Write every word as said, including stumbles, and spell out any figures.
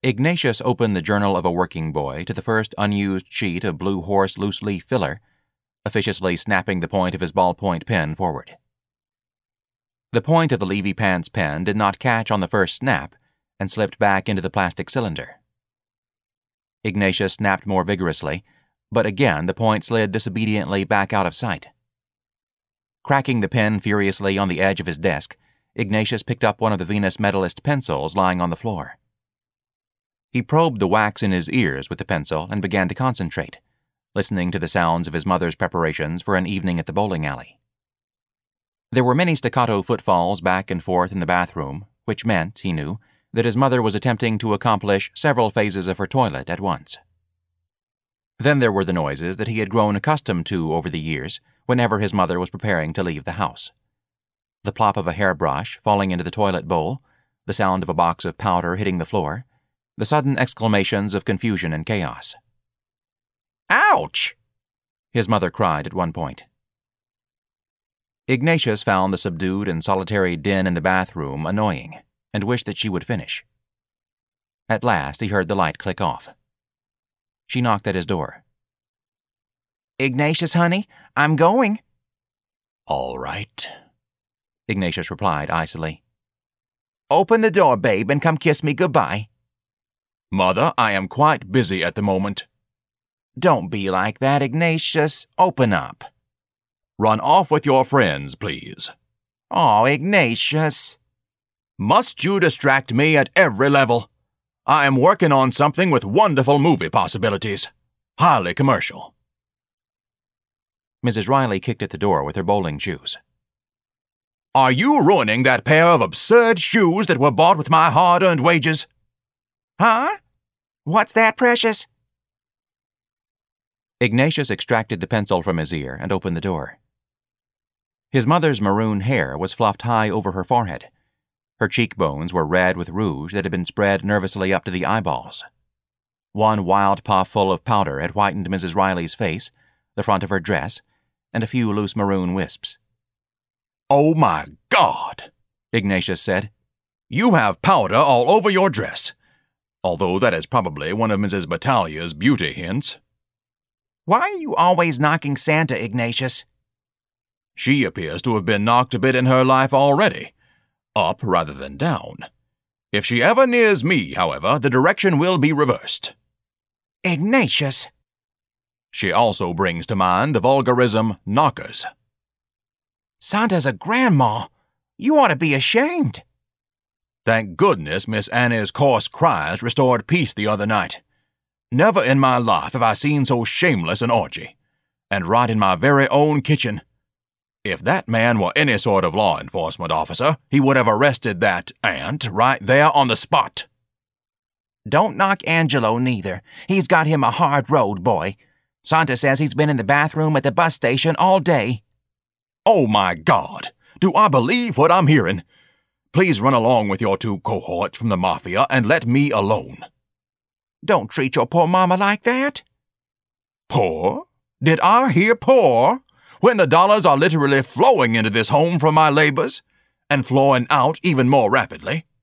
Ignatius opened the Journal of a Working Boy to the first unused sheet of Blue Horse loose-leaf filler, officiously snapping the point of his ballpoint pen forward. The point of the Levy Pants pen did not catch on the first snap and slipped back into the plastic cylinder. Ignatius snapped more vigorously, but again the point slid disobediently back out of sight. Cracking the pen furiously on the edge of his desk, Ignatius picked up one of the Venus Medalist pencils lying on the floor. He probed the wax in his ears with the pencil and began to concentrate, listening to the sounds of his mother's preparations for an evening at the bowling alley. There were many staccato footfalls back and forth in the bathroom, which meant, he knew, that his mother was attempting to accomplish several phases of her toilet at once. Then there were the noises that he had grown accustomed to over the years whenever his mother was preparing to leave the house. The plop of a hairbrush falling into the toilet bowl, the sound of a box of powder hitting the floor, the sudden exclamations of confusion and chaos. "Ouch!" his mother cried at one point. Ignatius found the subdued and solitary din in the bathroom annoying and wished that she would finish. At last he heard the light click off. She knocked at his door. "Ignatius, honey, I'm going." "All right," Ignatius replied icily. "Open the door, babe, and come kiss me goodbye." "Mother, I am quite busy at the moment." "Don't be like that, Ignatius. Open up." "Run off with your friends, please." "Aw, Ignatius." "Must you distract me at every level? I am working on something with wonderful movie possibilities. Highly commercial." Missus Riley kicked at the door with her bowling shoes. "Are you ruining that pair of absurd shoes that were bought with my hard-earned wages?" "Huh? What's that, Precious?" Ignatius extracted the pencil from his ear and opened the door. His mother's maroon hair was fluffed high over her forehead. Her cheekbones were red with rouge that had been spread nervously up to the eyeballs. One wild puffful of powder had whitened Missus Riley's face, the front of her dress, and a few loose maroon wisps. "Oh, my God," Ignatius said. "You have powder all over your dress, although that is probably one of Missus Battalia's beauty hints." "Why are you always knocking Santa, Ignatius?" "She appears to have been knocked a bit in her life already, up rather than down. If she ever nears me, however, the direction will be reversed." "Ignatius!" "She also brings to mind the vulgarism knockers." "Santa's a grandma. You ought to be ashamed." "Thank goodness Miss Annie's coarse cries restored peace the other night. Never in my life have I seen so shameless an orgy. And right in my very own kitchen. If that man were any sort of law enforcement officer, he would have arrested that ant right there on the spot." "Don't knock Angelo, neither. He's got him a hard road, boy. Santa says he's been in the bathroom at the bus station all day." "Oh, my God! Do I believe what I'm hearing? Please run along with your two cohorts from the Mafia and let me alone." "Don't treat your poor mama like that." "Poor? Did I hear poor? When the dollars are literally flowing into this home from my labors, and flowing out even more rapidly?"